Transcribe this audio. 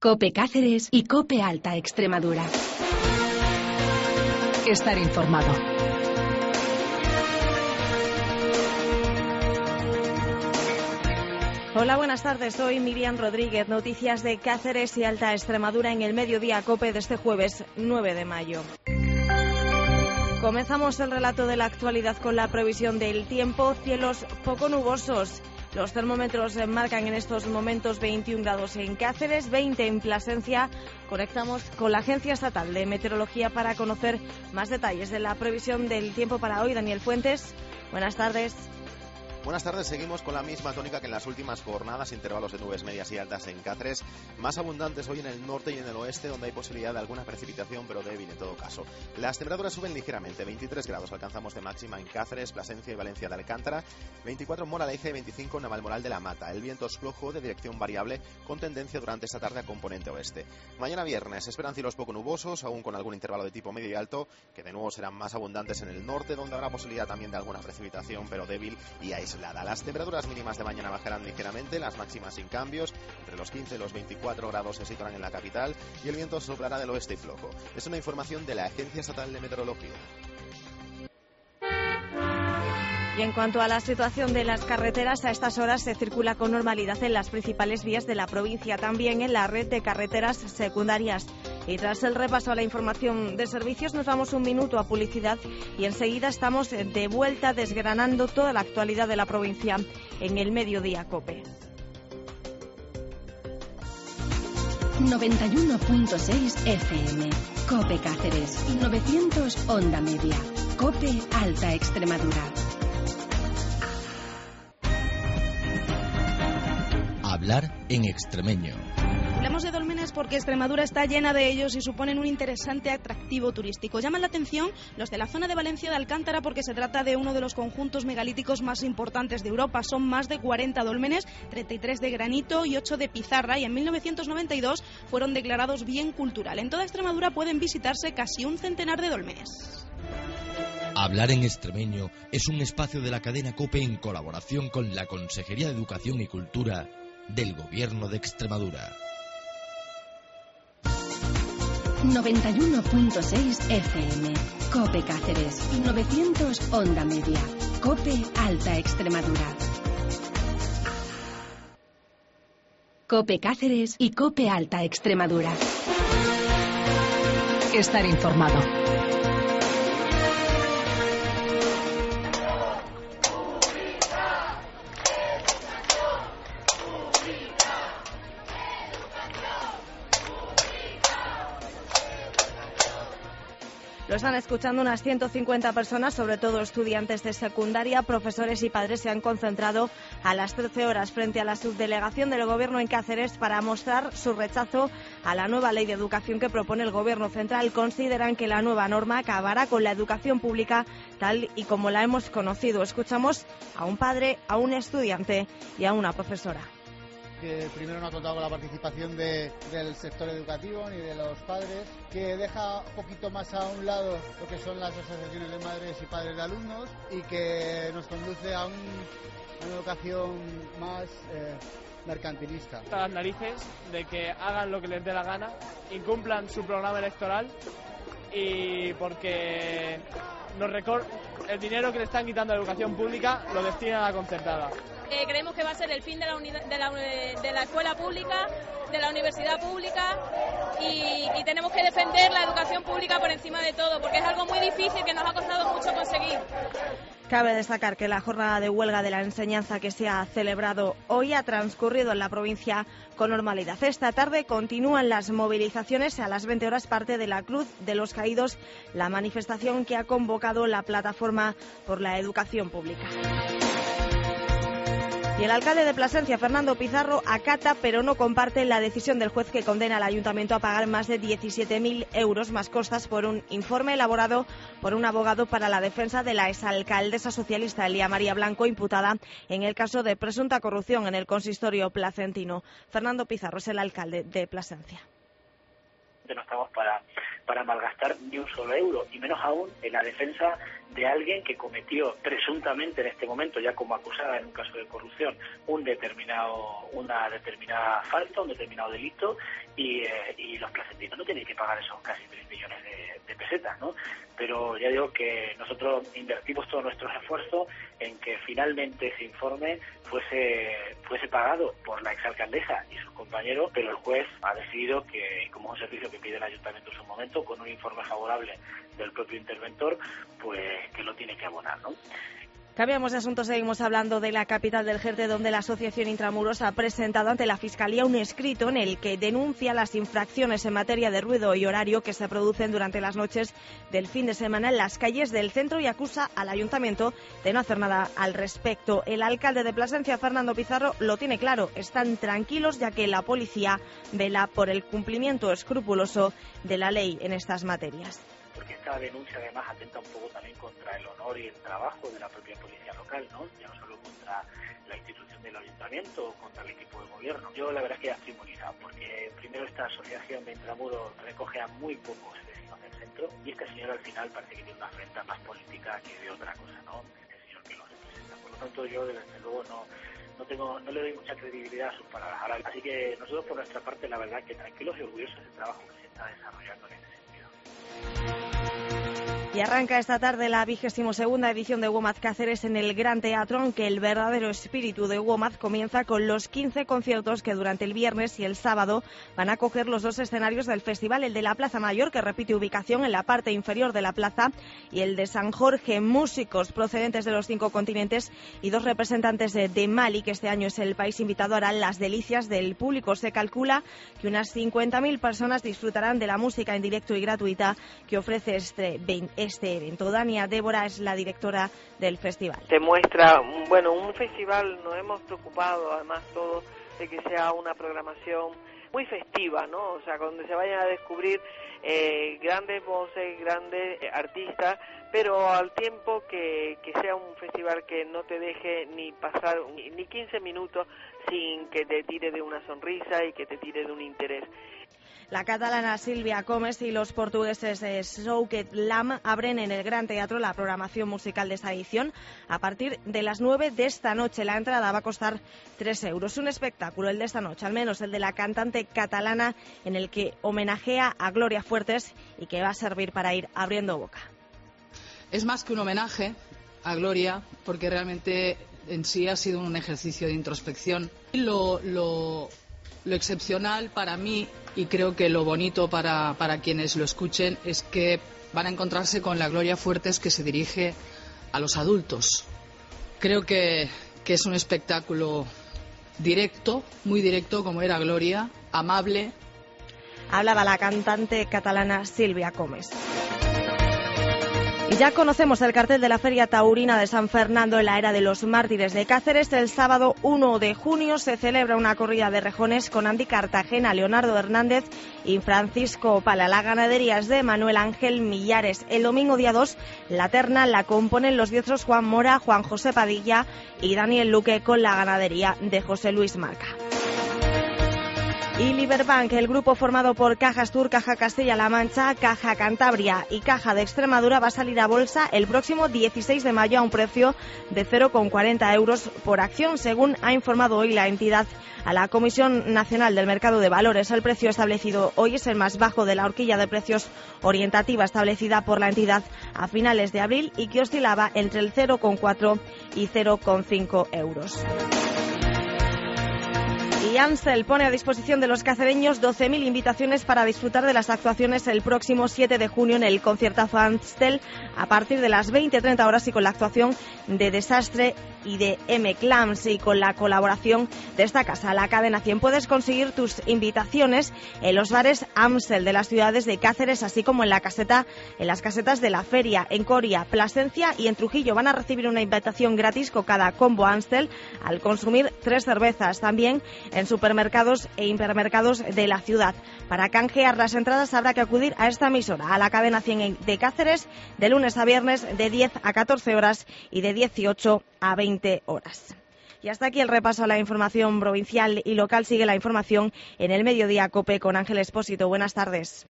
COPE Cáceres y COPE Alta Extremadura. Estar informado. Hola, buenas tardes. Soy Miriam Rodríguez. Noticias de Cáceres y Alta Extremadura en el Mediodía COPE de este jueves 9 de mayo. Comenzamos el relato de la actualidad con la previsión del tiempo. Cielos poco nubosos. Los termómetros marcan en estos momentos 21 grados en Cáceres, 20 en Plasencia. Conectamos con la Agencia Estatal de Meteorología para conocer más detalles de la previsión del tiempo para hoy. Daniel Fuentes, buenas tardes. Buenas tardes, seguimos con la misma tónica que en las últimas jornadas, intervalos de nubes medias y altas en Cáceres, más abundantes hoy en el norte y en el oeste, donde hay posibilidad de alguna precipitación, pero débil en todo caso. Las temperaturas suben ligeramente, 23 grados alcanzamos de máxima en Cáceres, Plasencia y Valencia de Alcántara, 24 en Moraleja y 25 en Navalmoral de la Mata. El viento es flojo de dirección variable, con tendencia durante esta tarde a componente oeste. Mañana viernes esperan cielos poco nubosos, aún con algún intervalo de tipo medio y alto, que de nuevo serán más abundantes en el norte, donde habrá posibilidad también de alguna precipitación, pero débil y aislada. Las temperaturas mínimas de mañana bajarán ligeramente, las máximas sin cambios, entre los 15 y los 24 grados se situarán en la capital y el viento soplará del oeste y flojo. Es una información de la Agencia Estatal de Meteorología. Y en cuanto a la situación de las carreteras, a estas horas se circula con normalidad en las principales vías de la provincia, también en la red de carreteras secundarias. Y tras el repaso a la información de servicios, nos vamos un minuto a publicidad y enseguida estamos de vuelta desgranando toda la actualidad de la provincia en el Mediodía COPE. 91.6 FM, COPE Cáceres, 900 Onda Media, COPE Alta Extremadura. Hablar en extremeño. Hablamos de dólmenes porque Extremadura está llena de ellos y suponen un interesante atractivo turístico. Llaman la atención los de la zona de Valencia de Alcántara porque se trata de uno de los conjuntos megalíticos más importantes de Europa. Son más de 40 dólmenes, 33 de granito y 8 de pizarra, y en 1992 fueron declarados bien cultural. En toda Extremadura pueden visitarse casi un centenar de dólmenes. Hablar en extremeño es un espacio de la cadena COPE en colaboración con la Consejería de Educación y Cultura del Gobierno de Extremadura. 91.6 FM, COPE Cáceres, 900 Onda Media, COPE Alta Extremadura. COPE Cáceres y COPE Alta Extremadura. Estar informado. Lo están escuchando unas 150 personas, sobre todo estudiantes de secundaria. Profesores y padres se han concentrado a las 13 horas frente a la subdelegación del Gobierno en Cáceres para mostrar su rechazo a la nueva ley de educación que propone el Gobierno central. Consideran que la nueva norma acabará con la educación pública tal y como la hemos conocido. Escuchamos a un padre, a un estudiante y a una profesora. Que primero no ha contado con la participación del sector educativo ni de los padres, que deja un poquito más a un lado lo que son las asociaciones de madres y padres de alumnos y que nos conduce a una educación más mercantilista. A las narices de que hagan lo que les dé la gana, incumplan su programa electoral y porque el dinero que le están quitando a la educación pública lo destinan a la concertada. Creemos que va a ser el fin de la escuela pública, de la universidad pública y tenemos que defender la educación pública por encima de todo, porque es algo muy difícil que nos ha costado mucho conseguir. Cabe destacar que la jornada de huelga de la enseñanza que se ha celebrado hoy ha transcurrido en la provincia con normalidad. Esta tarde continúan las movilizaciones. A las 20 horas parte de la Cruz de los Caídos, la manifestación que ha convocado la Plataforma por la Educación Pública. Y el alcalde de Plasencia, Fernando Pizarro, acata pero no comparte la decisión del juez que condena al ayuntamiento a pagar más de 17.000 euros más costas por un informe elaborado por un abogado para la defensa de la exalcaldesa socialista Elia María Blanco, imputada en el caso de presunta corrupción en el consistorio placentino. Fernando Pizarro es el alcalde de Plasencia. No estamos para para malgastar ni un solo euro, y menos aún en la defensa de alguien que cometió presuntamente en este momento, ya como acusada en un caso de corrupción, una determinada falta, un determinado delito, y los placentinos no tienen que pagar esos casi 3 millones de pesetas, ¿no? Pero ya digo que nosotros invertimos todos nuestros esfuerzos en que finalmente ese informe fuese pagado por la exalcaldesa y sus compañeros, pero el juez ha decidido que, como es un servicio que pide el ayuntamiento en su momento, con un informe favorable del propio interventor, pues que lo tiene que abonar, ¿no? Cambiamos de asunto, seguimos hablando de la capital del Jerte, donde la Asociación Intramuros ha presentado ante la Fiscalía un escrito en el que denuncia las infracciones en materia de ruido y horario que se producen durante las noches del fin de semana en las calles del centro y acusa al Ayuntamiento de no hacer nada al respecto. El alcalde de Plasencia, Fernando Pizarro, lo tiene claro, están tranquilos ya que la policía vela por el cumplimiento escrupuloso de la ley en estas materias. Porque esta denuncia además atenta un poco también contra el honor y el trabajo de la propia policía local, ¿no? Ya no solo contra la institución del ayuntamiento o contra el equipo de gobierno. Yo la verdad es que ya estoy inmunizado, porque primero esta asociación de Intramuros recoge a muy pocos vecinos del centro, y este señor al final parece que tiene una afrenta más política que de otra cosa, ¿no? Este señor que lo representa. Por lo tanto, yo desde luego no le doy mucha credibilidad a sus palabras. Ahora, así que nosotros por nuestra parte, la verdad que tranquilos y orgullosos del trabajo que se está desarrollando en este sentido. Y arranca esta tarde la 22ª edición de WOMAD Cáceres en el Gran Teatro, aunque el verdadero espíritu de WOMAD comienza con los 15 conciertos que durante el viernes y el sábado van a coger los dos escenarios del festival, el de la Plaza Mayor, que repite ubicación en la parte inferior de la plaza, y el de San Jorge. Músicos procedentes de los 5 continentes y 2 representantes de Mali, que este año es el país invitado, harán las delicias del público. Se calcula que unas 50.000 personas disfrutarán de la música en directo y gratuita que ofrece este evento. Dania Débora es la directora del festival. Te muestra, un festival, nos hemos preocupado además todos de que sea una programación muy festiva, ¿no? O sea, donde se vayan a descubrir grandes voces, grandes artistas, pero al tiempo que sea un festival que no te deje ni pasar ni 15 minutos sin que te tire de una sonrisa y que te tire de un interés. La catalana Silvia Comes y los portugueses Souket Lam abren en el Gran Teatro la programación musical de esta edición a partir de las 9 de esta noche. La entrada va a costar 3 euros. Un espectáculo, el de esta noche, al menos el de la cantante catalana, en el que homenajea a Gloria Fuertes y que va a servir para ir abriendo boca. Es más que un homenaje a Gloria, porque realmente en sí ha sido un ejercicio de introspección. Lo excepcional para mí, y creo que lo bonito para quienes lo escuchen, es que van a encontrarse con la Gloria Fuertes que se dirige a los adultos. Creo que es un espectáculo directo, muy directo, como era Gloria, amable. Hablaba la cantante catalana Silvia Comes. Y ya conocemos el cartel de la Feria Taurina de San Fernando en la Era de los Mártires de Cáceres. El sábado 1 de junio se celebra una corrida de rejones con Andy Cartagena, Leonardo Hernández y Francisco Pala. La ganadería es de Manuel Ángel Millares. El domingo día 2 la terna la componen los diestros Juan Mora, Juan José Padilla y Daniel Luque, con la ganadería de José Luis Marca. Y Liberbank, el grupo formado por Caja Astur, Caja Castilla-La Mancha, Caja Cantabria y Caja de Extremadura, va a salir a bolsa el próximo 16 de mayo a un precio de 0,40 euros por acción, según ha informado hoy la entidad a la Comisión Nacional del Mercado de Valores. El precio establecido hoy es el más bajo de la horquilla de precios orientativa establecida por la entidad a finales de abril y que oscilaba entre el 0,4 y 0,5 euros. Y Amstel pone a disposición de los cacereños 12.000 invitaciones para disfrutar de las actuaciones el próximo 7 de junio en el conciertazo Amstel a partir de las 20:30 horas y con la actuación de Desastre y de M-Clams y con la colaboración de esta casa, la Cadena 100. Puedes conseguir tus invitaciones en los bares Amstel de las ciudades de Cáceres, así como en las casetas de la feria, en Coria, Plasencia y en Trujillo. Van a recibir una invitación gratis con cada combo Amstel al consumir 3 cervezas. También en supermercados e hipermercados de la ciudad. Para canjear las entradas habrá que acudir a esta emisora, a la Cadena 100 de Cáceres, de lunes a viernes de 10 a 14 horas y de 18 a 20 horas. Y hasta aquí el repaso a la información provincial y local. Sigue la información en el Mediodía COPE con Ángel Expósito. Buenas tardes.